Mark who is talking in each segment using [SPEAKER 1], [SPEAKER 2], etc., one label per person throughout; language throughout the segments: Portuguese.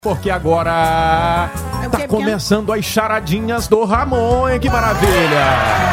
[SPEAKER 1] Porque agora tá começando as charadinhas do Ramon, hein? Que maravilha!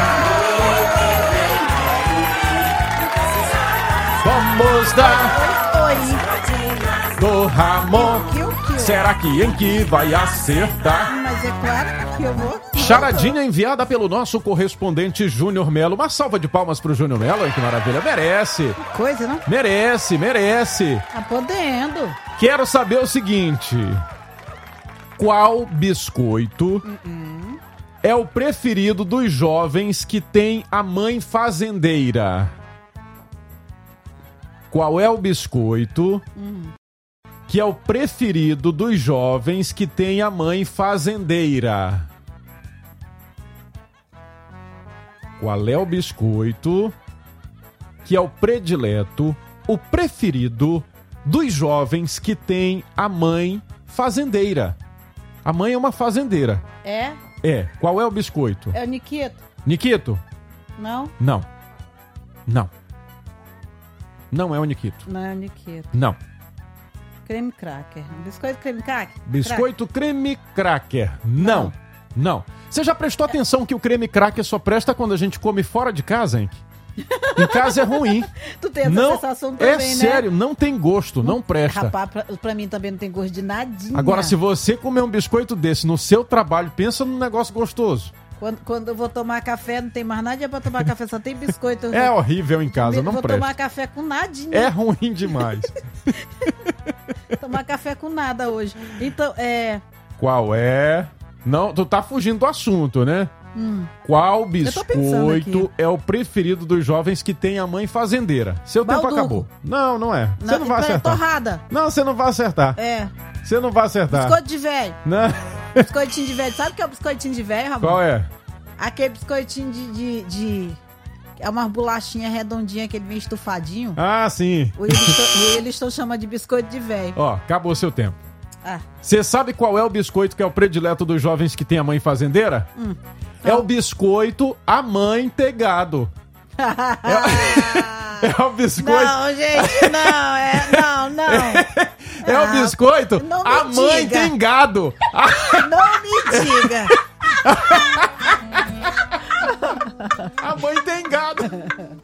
[SPEAKER 1] Vamos dar do Ramon. Será que em que vai acertar?
[SPEAKER 2] Mas é claro que eu vou.
[SPEAKER 1] Charadinha enviada pelo nosso correspondente Júnior Melo. Uma salva de palmas pro Júnior Melo, hein? Que maravilha. Merece.
[SPEAKER 2] Que coisa, não?
[SPEAKER 1] Merece.
[SPEAKER 2] Tá podendo.
[SPEAKER 1] Quero saber o seguinte: qual biscoito é o preferido dos jovens que tem a mãe fazendeira? Qual é o biscoito que é o preferido dos jovens que tem a mãe fazendeira? Qual é o biscoito que é o predileto, o preferido dos jovens que tem a mãe fazendeira? A mãe é uma fazendeira.
[SPEAKER 2] É?
[SPEAKER 1] É. Qual é o biscoito?
[SPEAKER 2] É o Nikito.
[SPEAKER 1] Nikito?
[SPEAKER 2] Não?
[SPEAKER 1] Não. Não é o Nikito.
[SPEAKER 2] Não é o Nikito.
[SPEAKER 1] Não.
[SPEAKER 2] Creme cracker. Biscoito creme cracker?
[SPEAKER 1] Biscoito creme cracker. Não. Você já prestou atenção que o creme cracker só presta quando a gente come fora de casa, hein? Em casa é ruim.
[SPEAKER 2] Tu tem essa sensação também, né?
[SPEAKER 1] É sério, não tem gosto, não presta.
[SPEAKER 2] Rapaz, pra mim também não tem gosto de nadinha.
[SPEAKER 1] Agora, se você comer um biscoito desse no seu trabalho, pensa num negócio gostoso.
[SPEAKER 2] Quando eu vou tomar café, não tem mais nada pra tomar café, só tem biscoito.
[SPEAKER 1] É horrível em casa, não presta.
[SPEAKER 2] Vou tomar café com nadinha.
[SPEAKER 1] É ruim demais.
[SPEAKER 2] Tomar café com nada hoje. Então,
[SPEAKER 1] Qual é? Não, tu tá fugindo do assunto, né? Qual biscoito é o preferido dos jovens que tem a mãe fazendeira? Seu tempo acabou. Não é. Você não vai acertar.
[SPEAKER 2] Torrada.
[SPEAKER 1] Não, você não vai acertar.
[SPEAKER 2] É.
[SPEAKER 1] Você não vai acertar.
[SPEAKER 2] Biscoito de velho.
[SPEAKER 1] Não.
[SPEAKER 2] Biscoitinho de velho. Sabe o que é o biscoitinho de velho, Ramon?
[SPEAKER 1] Qual é?
[SPEAKER 2] Aquele biscoitinho de... É uma bolachinha redondinha que ele vem estufadinho.
[SPEAKER 1] Ah, sim.
[SPEAKER 2] O Williston chama de biscoito de velho.
[SPEAKER 1] Ó, acabou seu tempo.
[SPEAKER 2] Ah.
[SPEAKER 1] Você sabe qual é o biscoito que é o predileto dos jovens que tem a mãe fazendeira? É o biscoito amanteigado. É o biscoito...
[SPEAKER 2] Não, gente, não.
[SPEAKER 1] É o biscoito amanteigado.
[SPEAKER 2] Não me diga.
[SPEAKER 1] Amanteigado.